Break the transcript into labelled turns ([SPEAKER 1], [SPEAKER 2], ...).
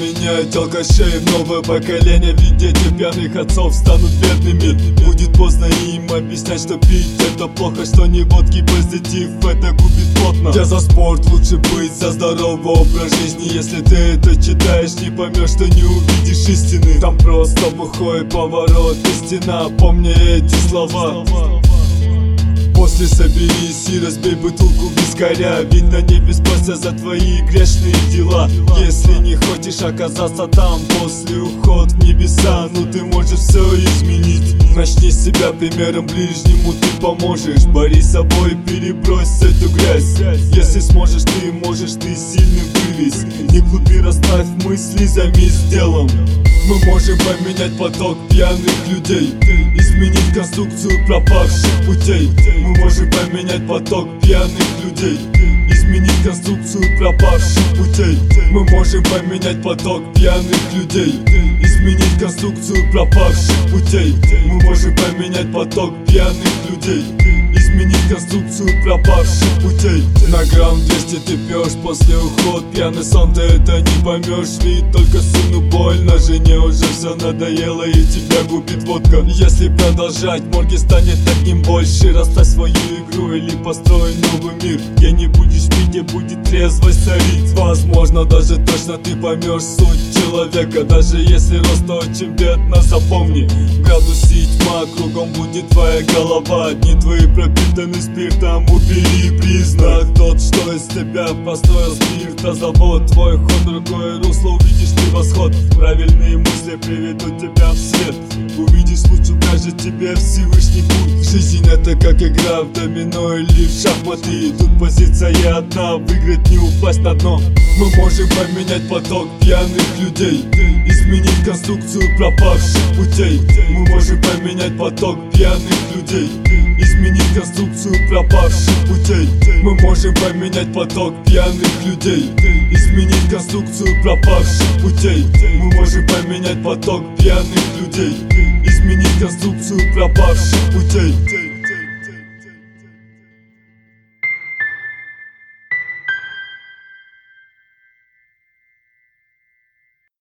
[SPEAKER 1] поменять алкашей. Новое поколение в виде пьяных отцов станут бедными. Будет поздно им объяснять, что пить это плохо, что не водки позитив, это губит плотно. Я за спорт, лучше быть за здоровый образ жизни. Если ты это читаешь, не поймешь, что не увидишь истины. Там просто бухой поворот и стена, помни эти слова. После соберись и разбей бутылку вискаря, ведь на небе спросят за твои грешные дела. Если не хочешь оказаться там после уход в небеса, ну ты можешь все изменить. Начни с себя примером, ближнему ты поможешь. Борись с собой, перебрось эту грязь. Если сможешь, ты можешь, ты сильный, вылезь. Не глупи, расставь мысли, займись делом. Мы можем поменять поток пьяных людей, изменить конструкцию пропавших путей. Мы можем поменять поток пьяных людей, изменить конструкцию пропавших путей. Мы можем поменять поток пьяных людей, изменить конструкцию пропавших путей. Мы можем поменять поток пьяных людей, изменить конструкцию пропавших путей. На грамм 200 ты пьешь после уход, пьяный сон, ты это не поймешь. Ведь только сыну больно, жене уже все надоело и тебя губит водка. Если продолжать, морги станет одним больше. Расставь свою игру или построй новый мир, где не будешь пить, где будет трезвость царить. Возможно, даже точно ты поймешь суть человека, даже если рост очень бедно. Запомни, градусе тьма, кругом будет твоя голова. Дни твои пропитаны спиртом, убери признак тот, что из тебя построил спиртозавод. Твой ход, другое русло, увидишь ты восход. Правильные мысли приведут тебя в свет. Увидишь луч, укажет тебе Всевышний путь. Жизнь это как игра в домино или в шахматы. Тут позиция одна, выиграть не упасть на дно. Мы можем поменять поток пьяных людей, изменить конструкцию пропавших путей. Мы можем поменять поток пьяных людей, изменить конструкцию пропавших путей. Мы можем поменять поток пьяных людей, изменить конструкцию пропавших путей. Мы можем поменять поток пьяных людей, изменить конструкцию пропавших путей.